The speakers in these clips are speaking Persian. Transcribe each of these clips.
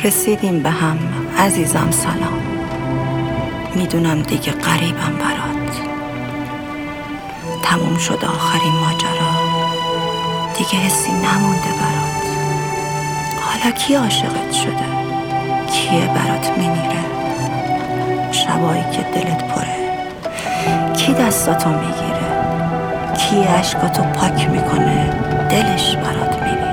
رسیدیم به هم عزیزم، سلام. میدونم دیگه غریبم برات، تموم شد آخرین ماجرا، دیگه حسی نمونده برات. حالا کی عاشقت شده؟ کیه برات میمیره؟ شبایی که دلت پره کی دستاتو میگیره؟ کی عشقاتو پاک میکنه دلش برات میمیره؟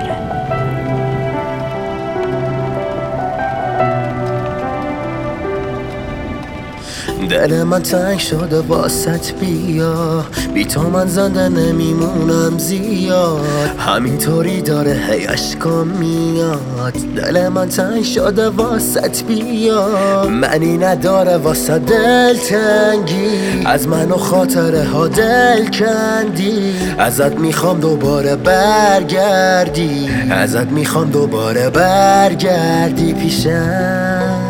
دل من تنگ شده واسط، بیا بی تو من زنده نمیمونم زیاد، همینطوری داره هی اشکام میاد. دل من تنگ شده واسط، بیا منی نداره واسه دل تنگی، از من و خاطره ها دل کندی. ازت میخوام دوباره برگردی، ازت میخوام دوباره برگردی پیشم.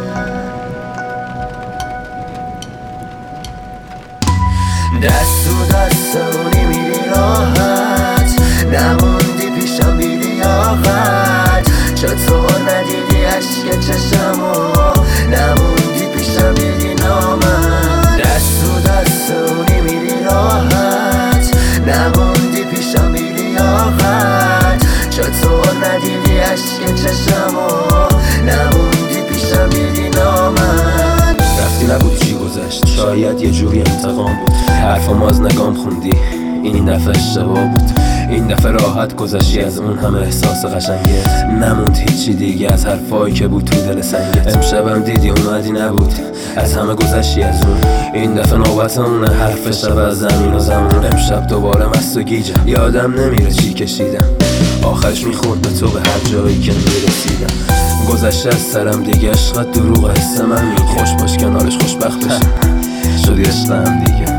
دست تو دستمونی میری راحت، نموندی پیشم بی لیاقت. چطور ندیدی عشق چشمو، نموندی پیشم دیدی نامد. دست تو دستمونی میری راحت، نموندی پیشم بی لیاقت. چطور ندیدی عشق چشمو، نموندی پیشم دیدی نامد. رفتی نبود چی گذشت، شاید یه جوری انتقام بود. حرفم از نگام خوندی، این دفعه اشتباه بود. این دفعه راحت گذشتی از اون همه احساس قشنگت، نموند هیچی دیگه از حرفایی که بود تو دل سنگت. امشبم دیدی اومدی نبود، از همه گذشتی از اون. این دفعه نوبت اونه، حرف شب از زمین و زمان. امشب دوباره مست و گیجم، یادم نمیره چی کشیدم. آخرش میخورد به تو به هر جایی که میرسیدم. گذشته از سرم دیگه، عشقت دروغ، حس من میگه خوش باش کنارش خوشبخت بشی. شدی عشقم دیگه.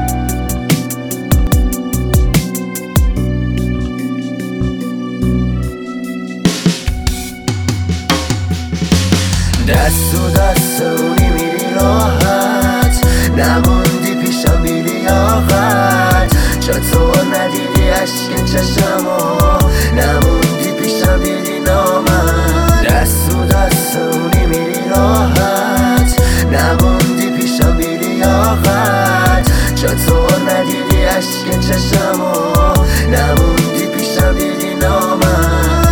دست تو دستمونی میری راحت، نموندی پیشم بی لیاقت. چطور ندیدی عشق چشمو، نموندی پیشم دیدی نامد. دست تو دستمونی میری راحت، نموندی پیشم بی لیاقت. چطور ندیدی عشق چشمو، نموندی پیشم دیدی نامد.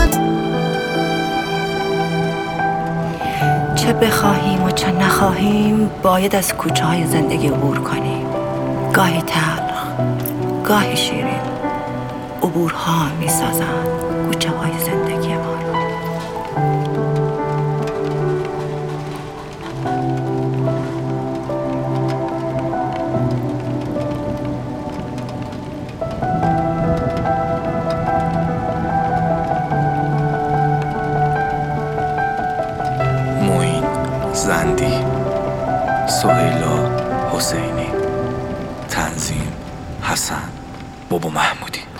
چه بخواهیم و چه نخواهیم باید از کوچه های زندگی عبور کنیم. گاهی تلخ، گاهی شیرین، عبورها می سازند کوچه های زندگی ما رو. معین زندی، سهیلا حسینی، تنظیم حسن بابا محمودی.